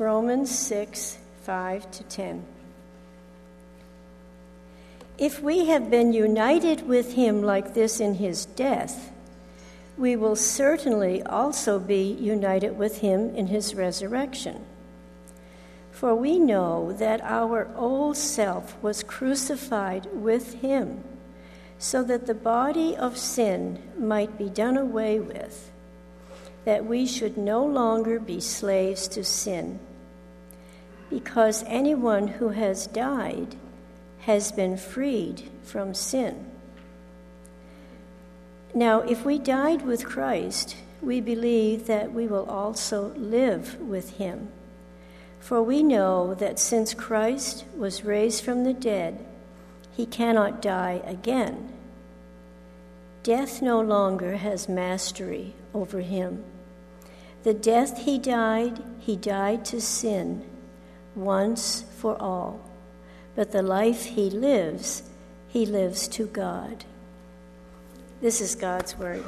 Romans 6, 5 to 10. If we have been united with him like this in his death, we will certainly also be united with him in his resurrection. For we know that our old self was crucified with him, so that the body of sin might be done away with, that we should no longer be slaves to sin. Because anyone who has died has been freed from sin. Now, if we died with Christ, we believe that we will also live with him. For we know that since Christ was raised from the dead, he cannot die again. Death no longer has mastery over him. The death he died to sin once for all. But the life he lives to God. This is God's word.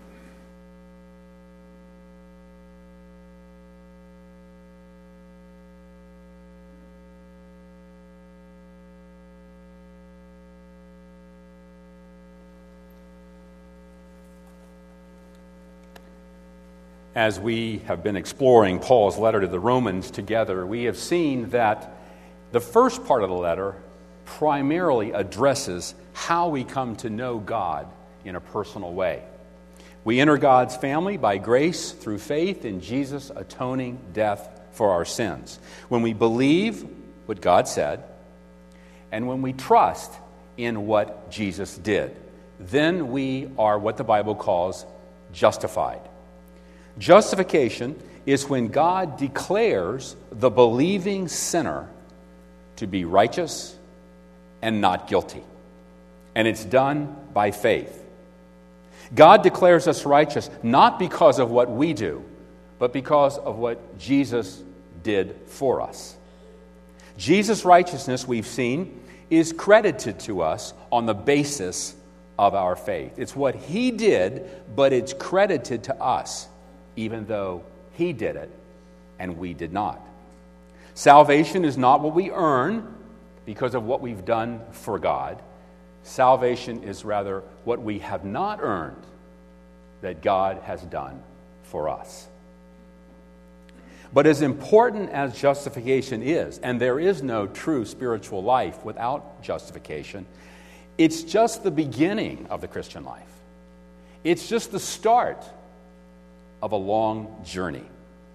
As we have been exploring Paul's letter to the Romans together, we have seen that the first part of the letter primarily addresses how we come to know God in a personal way. We enter God's family by grace through faith in Jesus' atoning death for our sins. When we believe what God said, and when we trust in what Jesus did, then we are what the Bible calls justified. Justification is when God declares the believing sinner to be righteous and not guilty. And it's done by faith. God declares us righteous not because of what we do, but because of what Jesus did for us. Jesus' righteousness, we've seen, is credited to us on the basis of our faith. It's what he did, but it's credited to us, even though he did it and we did not. Salvation is not what we earn because of what we've done for God. Salvation is rather what we have not earned that God has done for us. But as important as justification is, and there is no true spiritual life without justification, it's just the beginning of the Christian life. It's just the start of a long journey.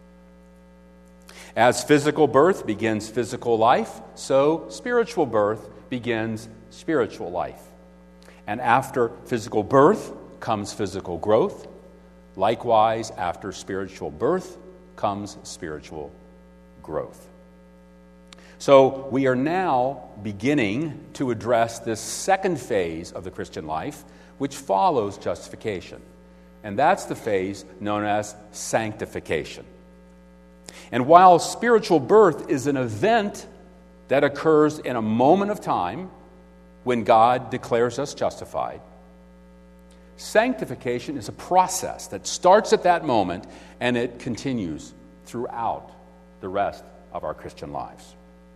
As physical birth begins physical life, so spiritual birth begins spiritual life. And after physical birth comes physical growth. Likewise, after spiritual birth comes spiritual growth. So we are now beginning to address this second phase of the Christian life, which follows justification. And that's the phase known as sanctification. And while spiritual birth is an event that occurs in a moment of time when God declares us justified, sanctification is a process that starts at that moment and it continues throughout the rest of our Christian lives.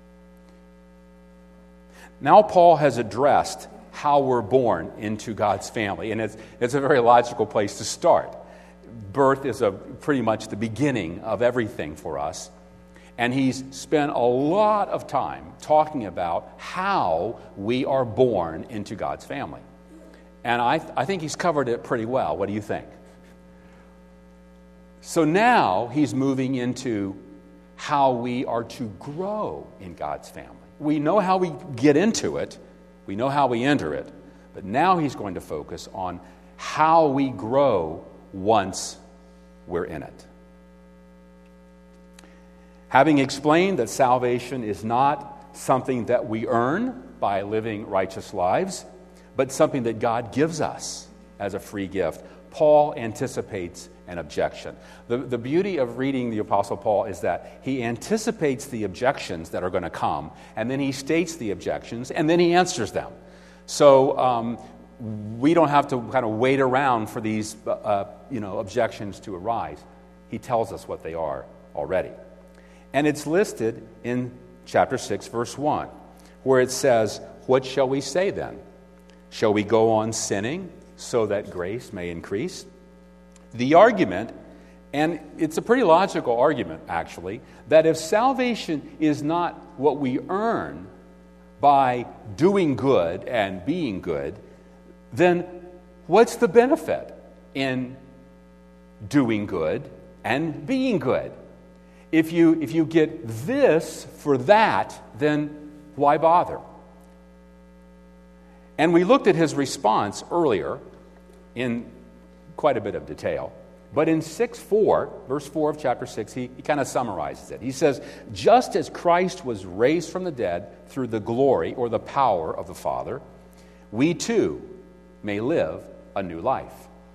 Now Paul has addressed how we're born into God's family, and it's a very logical place to start. Birth is pretty much the beginning of everything for us, and he's spent a lot of time talking about how we are born into God's family. And I think he's covered it pretty well. What do you think? So now he's moving into how we are to grow in God's family. We know how we get into it. We know how we enter it. But now he's going to focus on how we grow once we're in it. Having explained that salvation is not something that we earn by living righteous lives, but something that God gives us as a free gift, Paul anticipates an objection. The beauty of reading the Apostle Paul is that he anticipates the objections that are going to come, and then he states the objections, and then he answers them. So we don't have to kind of wait around for these objections to arise. He tells us what they are already. And it's listed in chapter 6, verse 1, where it says, "What shall we say then? Shall we go on sinning so that grace may increase?" The argument, and it's a pretty logical argument, actually, that if salvation is not what we earn by doing good and being good, then what's the benefit in doing good and being good? If you get this for that, then why bother? And we looked at his response earlier in quite a bit of detail. But in 6:4, verse 4 of chapter 6, he kind of summarizes it. He says, "Just as Christ was raised from the dead through the glory or the power of the Father, we too may live a new life."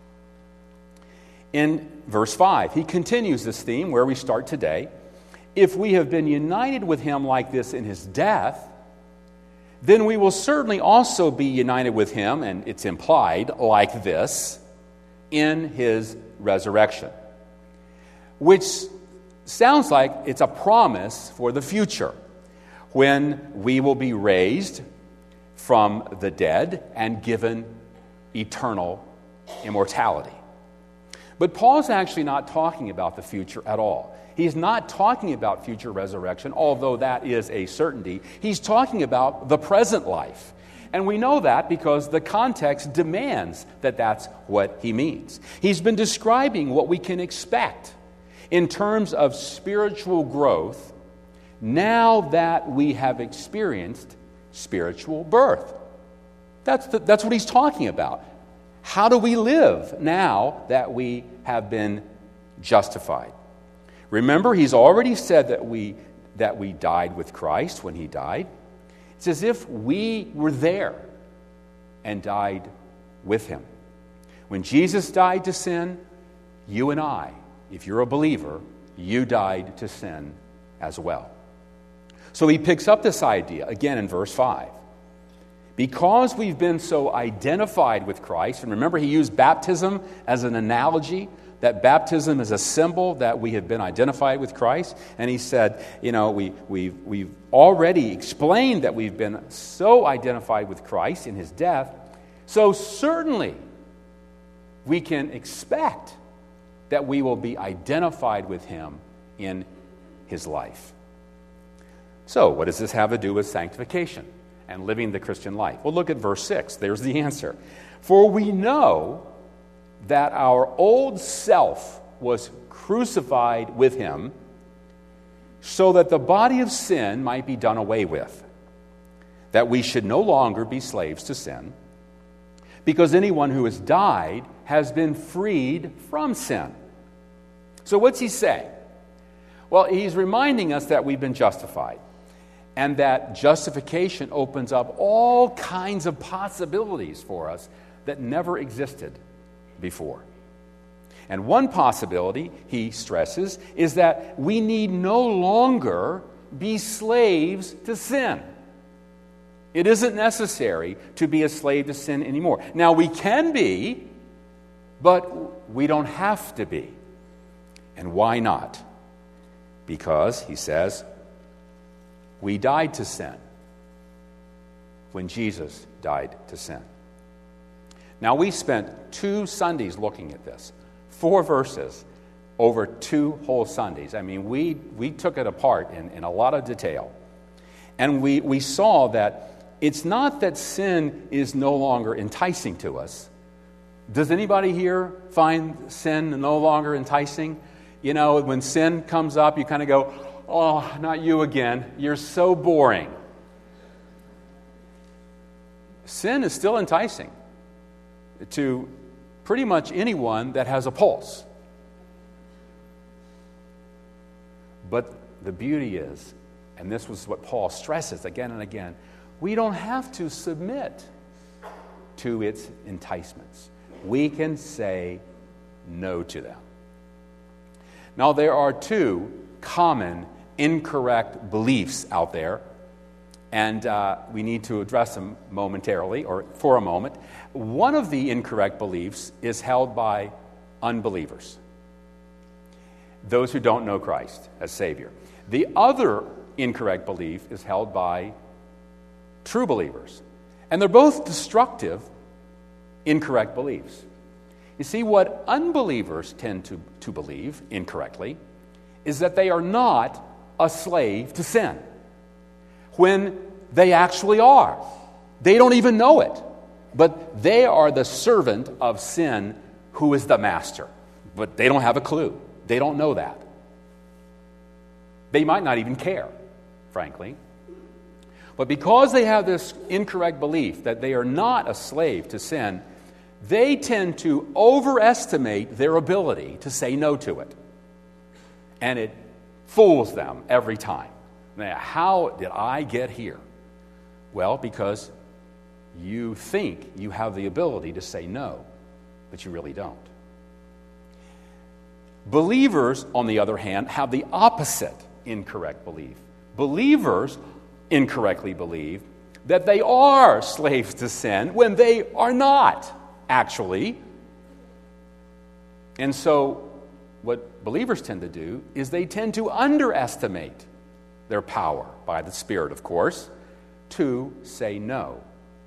In verse 5, he continues this theme where we start today. "If we have been united with him like this in his death, then we will certainly also be united with him," and it's implied, "like this, in his resurrection," which sounds like it's a promise for the future, when we will be raised from the dead and given eternal immortality. But Paul's actually not talking about the future at all. He's not talking about future resurrection, although that is a certainty. He's talking about the present life. And we know that because the context demands that that's what he means. He's been describing what we can expect in terms of spiritual growth now that we have experienced spiritual birth. That's what he's talking about. How do we live now that we have been justified? Remember, he's already said that we died with Christ when he died. It's as if we were there and died with him. When Jesus died to sin, you and I, if you're a believer, you died to sin as well. So he picks up this idea again in verse 5. Because we've been so identified with Christ, and remember he used baptism as an analogy, that baptism is a symbol that we have been identified with Christ. And he said, we've already explained that we've been so identified with Christ in his death, so certainly we can expect that we will be identified with him in his life. So what does this have to do with sanctification and living the Christian life? Well, look at verse 6. There's the answer. "For we know that our old self was crucified with him, so that the body of sin might be done away with, that we should no longer be slaves to sin, because anyone who has died has been freed from sin." So what's he saying? Well, he's reminding us that we've been justified, and that justification opens up all kinds of possibilities for us that never existed before. And one possibility, he stresses, is that we need no longer be slaves to sin. It isn't necessary to be a slave to sin anymore. Now, we can be, but we don't have to be. And why not? Because, he says, we died to sin when Jesus died to sin. Now, we spent 2 Sundays looking at this, 4 verses over 2 whole Sundays. I mean, we took it apart in a lot of detail. And we saw that it's not that sin is no longer enticing to us. Does anybody here find sin no longer enticing? You know, when sin comes up, you kind of go, "Oh, not you again. You're so boring." Sin is still enticing to pretty much anyone that has a pulse. But the beauty is, and this was what Paul stresses again and again, we don't have to submit to its enticements. We can say no to them. Now, there are 2 common incorrect beliefs out there, and we need to address them momentarily, or for a moment. One of the incorrect beliefs is held by unbelievers, those who don't know Christ as Savior. The other incorrect belief is held by true believers. And they're both destructive, incorrect beliefs. You see, what unbelievers tend to believe incorrectly is that they are not a slave to sin, when they actually are. They don't even know it, but they are the servant of sin who is the master. But they don't have a clue. They don't know that. They might not even care, frankly. But because they have this incorrect belief that they are not a slave to sin, they tend to overestimate their ability to say no to it. And it fools them every time. Now, how did I get here? Well, because you think you have the ability to say no, but you really don't. Believers, on the other hand, have the opposite incorrect belief. Believers incorrectly believe that they are slaves to sin when they are not, actually. And so what believers tend to do is they tend to underestimate their power, by the Spirit, of course, to say no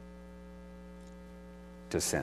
to sin.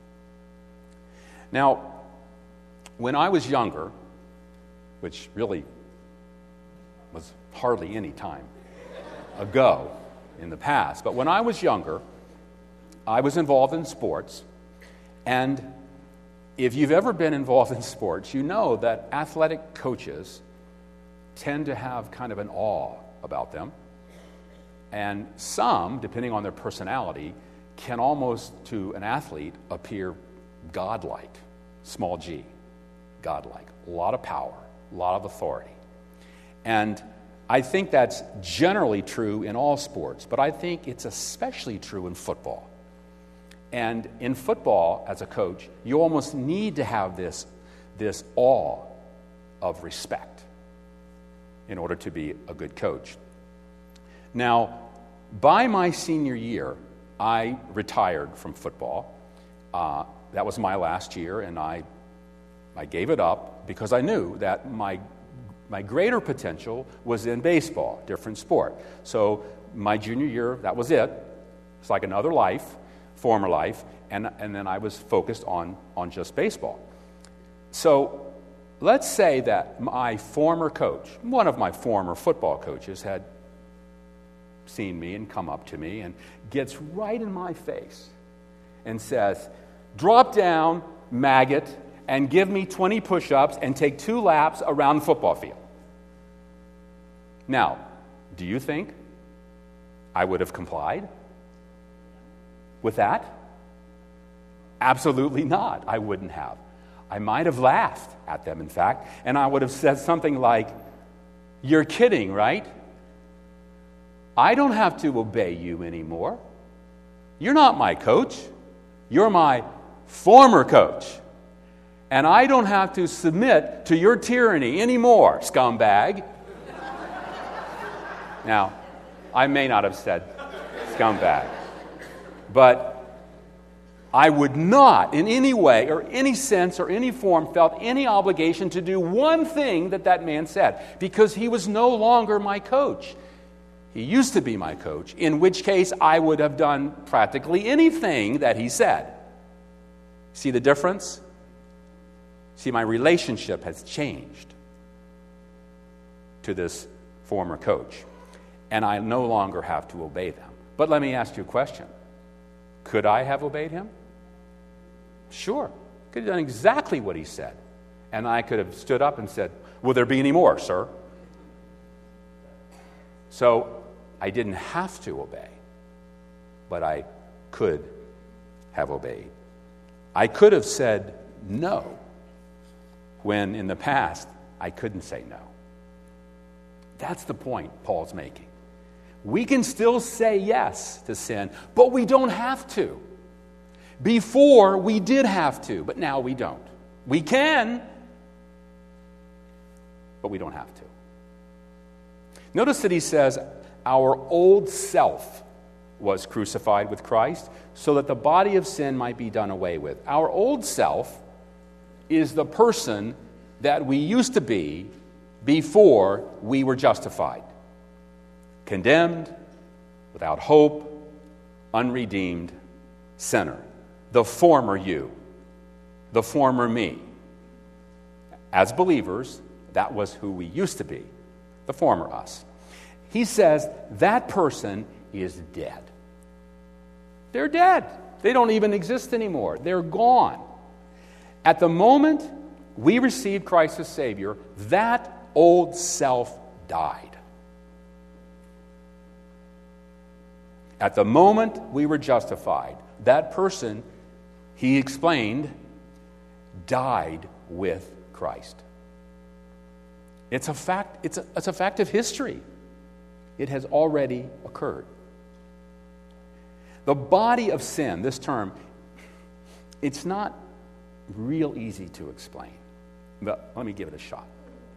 Now, when I was younger, which really was hardly any time ago in the past, but when I was younger, I was involved in sports. And if you've ever been involved in sports, you know that athletic coaches tend to have kind of an awe about them. And some, depending on their personality, can almost, to an athlete, appear godlike, small g, godlike. A lot of power, a lot of authority. And I think that's generally true in all sports, but I think it's especially true in football. And in football, as a coach, you almost need to have this awe of respect in order to be a good coach. Now, by my senior year, I retired from football. That was my last year, and I gave it up because I knew that my greater potential was in baseball, different sport. So my junior year, that was it. It's like another life, former life, and then I was focused on just baseball. So let's say that my former coach, one of my former football coaches, had seen me and come up to me and gets right in my face and says, "Drop down, maggot, and give me 20 push-ups and take 2 laps around the football field." Now, do you think I would have complied with that? Absolutely not. I wouldn't have. I might have laughed at them, in fact, and I would have said something like, "You're kidding, right? I don't have to obey you anymore. You're not my coach. You're my former coach. And I don't have to submit to your tyranny anymore, scumbag." Now, I may not have said scumbag, but I would not in any way or any sense or any form felt any obligation to do one thing that man said, because he was no longer my coach. He used to be my coach, in which case I would have done practically anything that he said. See the difference? See, my relationship has changed to this former coach, and I no longer have to obey them. But let me ask you a question. Could I have obeyed him? Sure. Could have done exactly what he said. And I could have stood up and said, "Will there be any more, sir?" So I didn't have to obey, but I could have obeyed. I could have said no when in the past I couldn't say no. That's the point Paul's making. We can still say yes to sin, but we don't have to. Before, we did have to, but now we don't. We can, but we don't have to. Notice that he says, our old self was crucified with Christ so that the body of sin might be done away with. Our old self is the person that we used to be before we were justified. Condemned, without hope, unredeemed, sinner. The former you, the former me. As believers, that was who we used to be, the former us. He says that person is dead. They're dead. They don't even exist anymore. They're gone. At the moment we received Christ as Savior, that old self died. At the moment we were justified, that person, he explained, died with Christ. It's a fact. It's a fact of history. It has already occurred. The body of sin, this term, it's not real easy to explain, but let me give it a shot.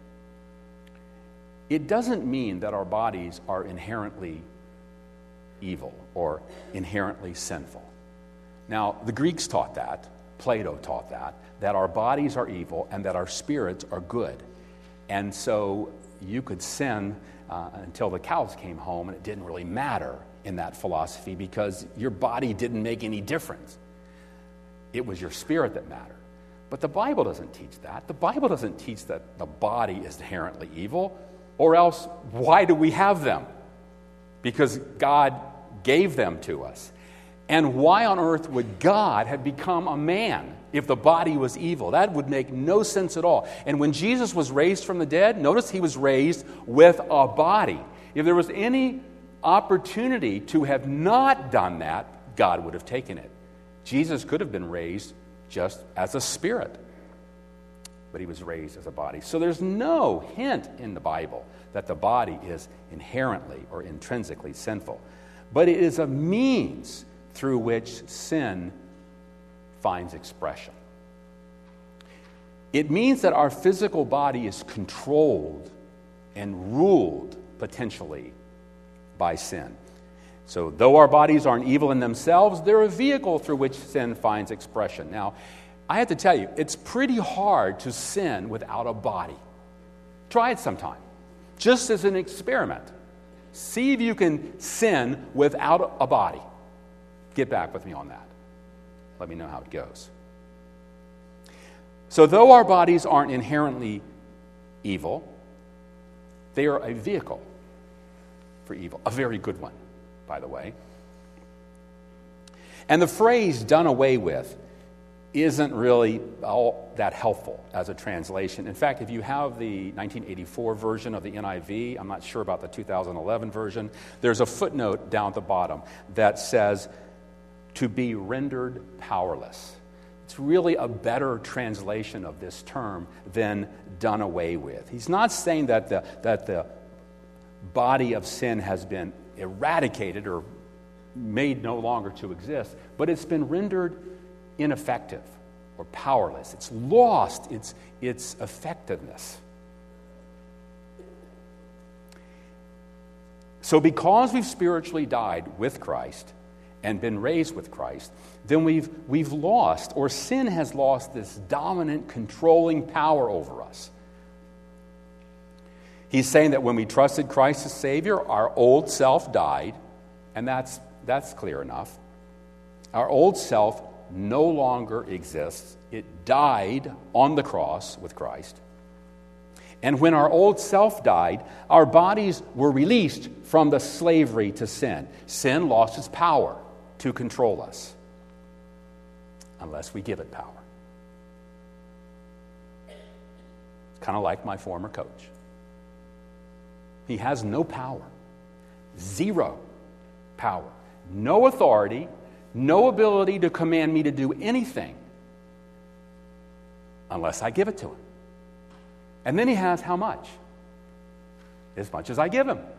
It doesn't mean that our bodies are inherently evil or inherently sinful. Now, the Greeks taught that, Plato taught that our bodies are evil and that our spirits are good. And so you could sin until the cows came home, and it didn't really matter in that philosophy because your body didn't make any difference. It was your spirit that mattered. But the Bible doesn't teach that. The Bible doesn't teach that the body is inherently evil, or else why do we have them? Because God gave them to us. And why on earth would God have become a man if the body was evil? That would make no sense at all. And when Jesus was raised from the dead, notice he was raised with a body. If there was any opportunity to have not done that, God would have taken it. Jesus could have been raised just as a spirit, but he was raised as a body. So there's no hint in the Bible that the body is inherently or intrinsically sinful, but it is a means through which sin finds expression. It means that our physical body is controlled and ruled potentially by sin. So though our bodies aren't evil in themselves, they're a vehicle through which sin finds expression. Now, I have to tell you, it's pretty hard to sin without a body. Try it sometime, just as an experiment. See if you can sin without a body. Get back with me on that. Let me know how it goes. So though our bodies aren't inherently evil, they are a vehicle for evil, a very good one, by the way. And the phrase "done away with" isn't really all that helpful as a translation. In fact, if you have the 1984 version of the NIV, I'm not sure about the 2011 version, there's a footnote down at the bottom that says, "to be rendered powerless." It's really a better translation of this term than "done away with." He's not saying that the body of sin has been eradicated or made no longer to exist, but it's been rendered ineffective or powerless. It's lost its effectiveness. So because we've spiritually died with Christ and been raised with Christ, then we've lost, or sin has lost, this dominant, controlling power over us. He's saying that when we trusted Christ as Savior, our old self died, and that's clear enough. Our old self no longer exists. It died on the cross with Christ. And when our old self died, our bodies were released from the slavery to sin. Sin lost its power to control us, unless we give it power. Kind of like my former coach. He has no power, zero power, no authority, no ability to command me to do anything unless I give it to him. And then he has how much? As much as I give him.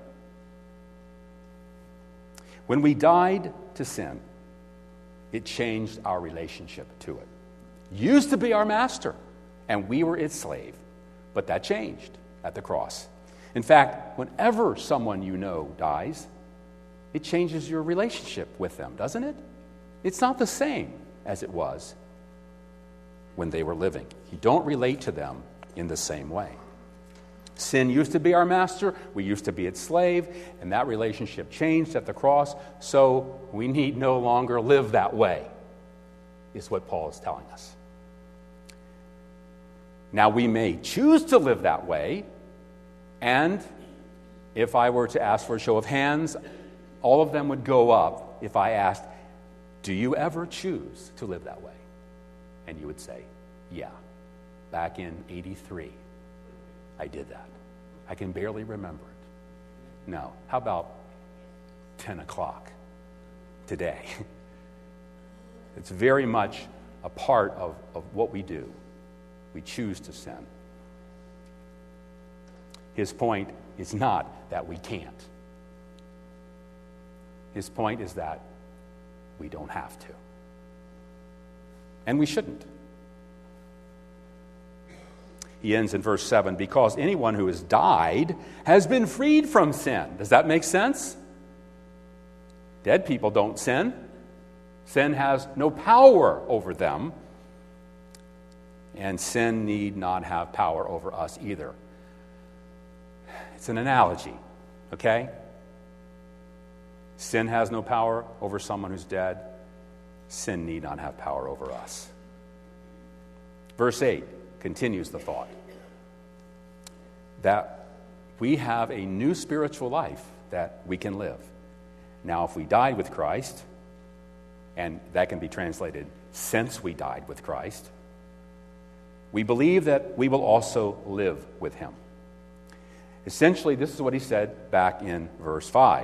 When we died to sin, it changed our relationship to it. Used to be our master, and we were its slave, but that changed at the cross. In fact, whenever someone you know dies, it changes your relationship with them, doesn't it? It's not the same as it was when they were living. You don't relate to them in the same way. Sin used to be our master. We used to be its slave. And that relationship changed at the cross. So we need no longer live that way, is what Paul is telling us. Now, we may choose to live that way. And if I were to ask for a show of hands, all of them would go up if I asked, do you ever choose to live that way? And you would say, yeah, back in 83, I did that. I can barely remember it. No. How about 10 o'clock today? It's very much a part of what we do. We choose to sin. His point is not that we can't. His point is that we don't have to. And we shouldn't. He ends in verse 7, because anyone who has died has been freed from sin. Does that make sense? Dead people don't sin. Sin has no power over them. And sin need not have power over us either. It's an analogy, okay? Sin has no power over someone who's dead. Sin need not have power over us. Verse 8 continues the thought that we have a new spiritual life that we can live. Now, if we died with Christ, and that can be translated, since we died with Christ, we believe that we will also live with him. Essentially, this is what he said back in verse 5.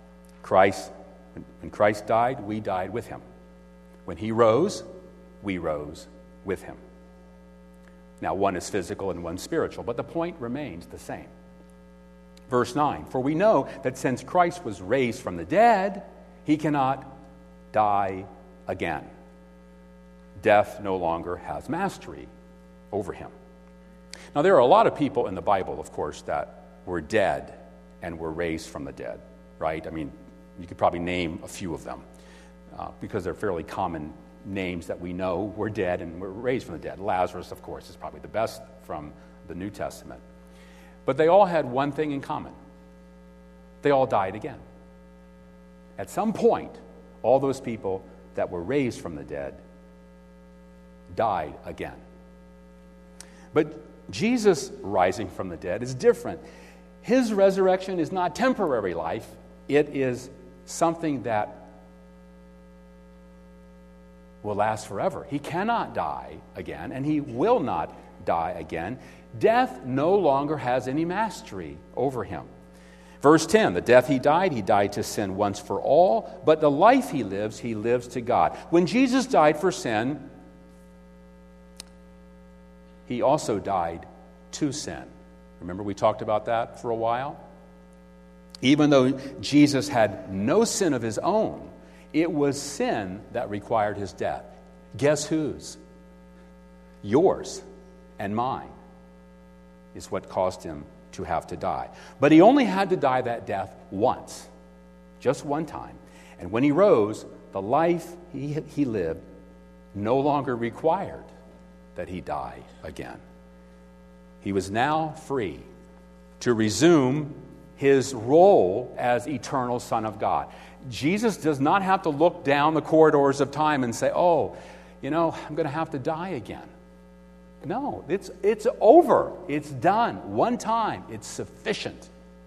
When Christ died, we died with him. When he rose, we rose with him. Now, one is physical and one spiritual, but the point remains the same. Verse 9, for we know that since Christ was raised from the dead, he cannot die again. Death no longer has mastery over him. Now, there are a lot of people in the Bible, of course, that were dead and were raised from the dead, right? I mean, you could probably name a few of them because they're fairly common names that we know were dead and were raised from the dead. Lazarus, of course, is probably the best from the New Testament. But they all had one thing in common. They all died again. At some point, all those people that were raised from the dead died again. But Jesus rising from the dead is different. His resurrection is not temporary life. It is something that will last forever. He cannot die again, and he will not die again. Death no longer has any mastery over him. Verse 10, the death he died to sin once for all, but the life he lives to God. When Jesus died for sin, he also died to sin. Remember we talked about that for a while? Even though Jesus had no sin of his own, it was sin that required his death. Guess whose? Yours and mine is what caused him to have to die. But he only had to die that death once, just one time. And when he rose, the life he lived no longer required that he die again. He was now free to resume his role as eternal Son of God. Jesus does not have to look down the corridors of time and say, I'm going to have to die again. No, it's over. It's done. One time. It's sufficient.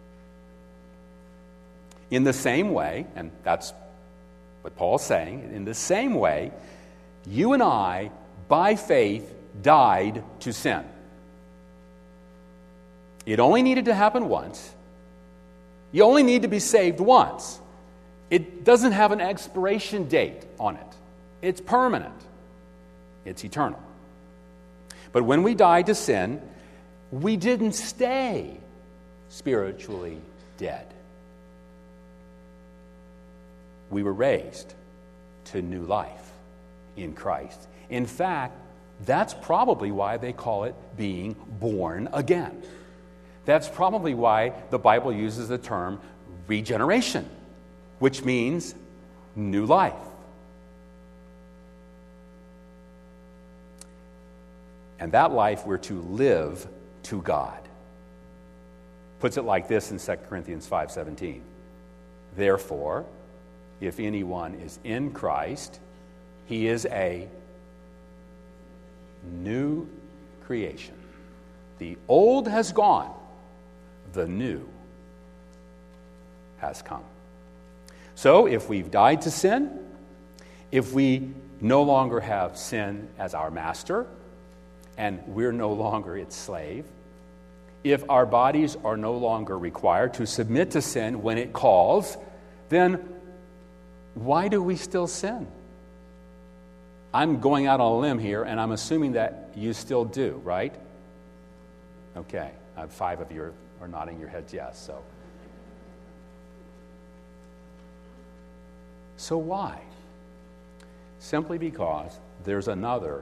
In the same way, and that's what Paul's saying, in the same way, you and I, by faith, died to sin. It only needed to happen once. You only need to be saved once. It doesn't have an expiration date on it. It's permanent. It's eternal. But when we died to sin, we didn't stay spiritually dead. We were raised to new life in Christ. In fact, that's probably why they call it being born again. That's probably why the Bible uses the term regeneration, which means new life. And that life we're to live to God. puts it like this in 2 Corinthians 5:17. Therefore, if anyone is in Christ, he is a new creation. The old has gone, the new has come. So if we've died to sin, if we no longer have sin as our master, and we're no longer its slave, if our bodies are no longer required to submit to sin when it calls, then why do we still sin? I'm going out on a limb here, and I'm assuming that you still do, right? Okay, 5 of you are nodding your heads yes, So why? Simply because there's another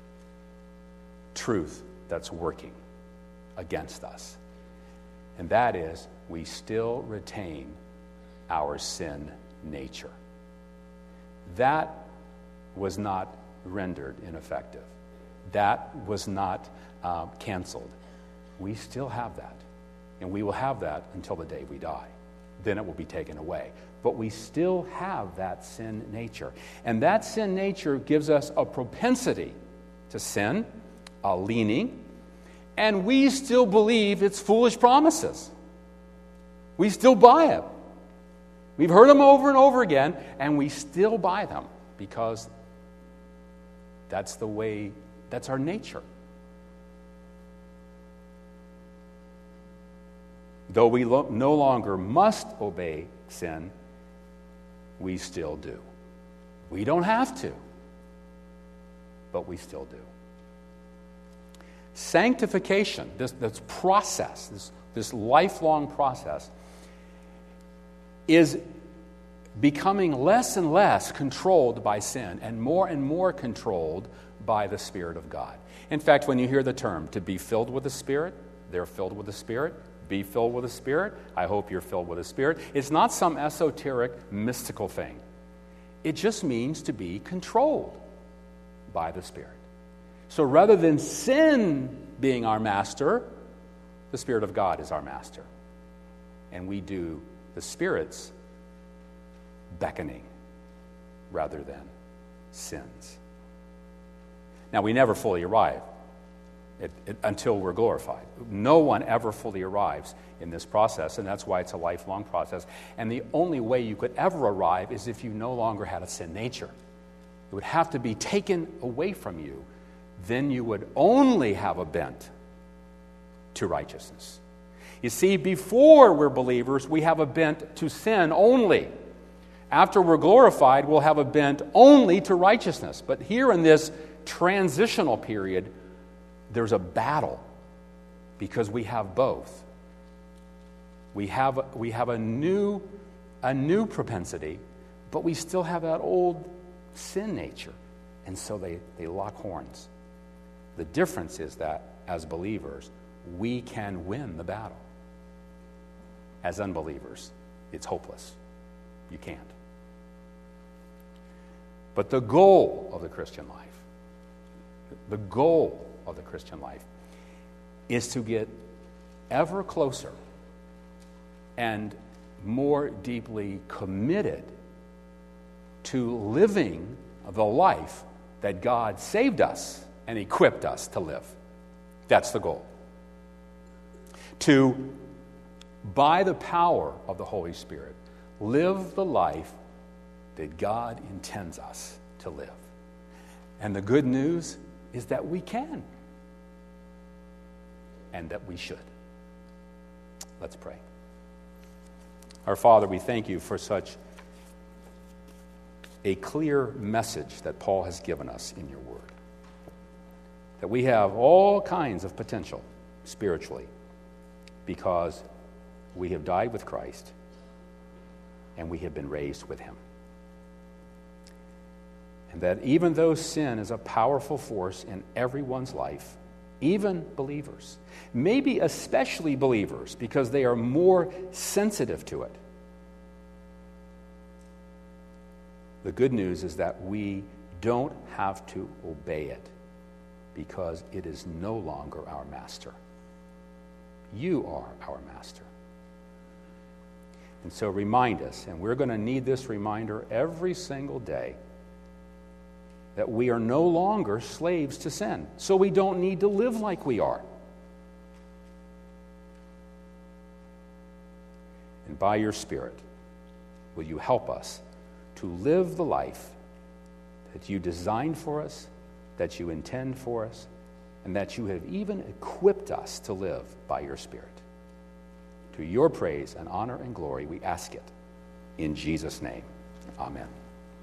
truth that's working against us. And that is, we still retain our sin nature. That was not rendered ineffective. That was not canceled. We still have that. And we will have that until the day we die. Then it will be taken away. But we still have that sin nature. And that sin nature gives us a propensity to sin, a leaning, and we still believe it's foolish promises. We still buy it. We've heard them over and over again, and we still buy them because that's the way, that's our nature. Though we no longer must obey sin, we still do. We don't have to, but we still do. Sanctification, this process, this lifelong process, is becoming less and less controlled by sin and more controlled by the Spirit of God. In fact, when you hear the term, to be filled with the Spirit, they're filled with the Spirit, be filled with the Spirit, I hope you're filled with the Spirit. It's not some esoteric, mystical thing. It just means to be controlled by the Spirit. So rather than sin being our master, the Spirit of God is our master. And we do the Spirit's beckoning rather than sin's. Now, we never fully arrive until we're glorified. No one ever fully arrives in this process, and that's why it's a lifelong process. And the only way you could ever arrive is if you no longer had a sin nature. It would have to be taken away from you. Then you would only have a bent to righteousness. You see, before we're believers, we have a bent to sin only. After we're glorified, we'll have a bent only to righteousness. But here in this transitional period, there's a battle because we have both. We have a new propensity, but we still have that old sin nature. And so they lock horns. The difference is that as believers, we can win the battle. As unbelievers, it's hopeless. You can't. But the goal of the Christian life, is to get ever closer and more deeply committed to living the life that God saved us and equipped us to live. That's the goal. To, by the power of the Holy Spirit, live the life that God intends us to live. And the good news is that we can. And that we should. Let's pray. Our Father, we thank you for such a clear message that Paul has given us in your word. That we have all kinds of potential spiritually because we have died with Christ and we have been raised with him. And that even though sin is a powerful force in everyone's life, even believers, maybe especially believers because they are more sensitive to it, the good news is that we don't have to obey it because it is no longer our master. You are our master. And so remind us, and we're going to need this reminder every single day, that we are no longer slaves to sin, so we don't need to live like we are. And by your Spirit, will you help us to live the life that you designed for us, that you intend for us, and that you have even equipped us to live by your Spirit. To your praise and honor and glory, we ask it in Jesus' name. Amen.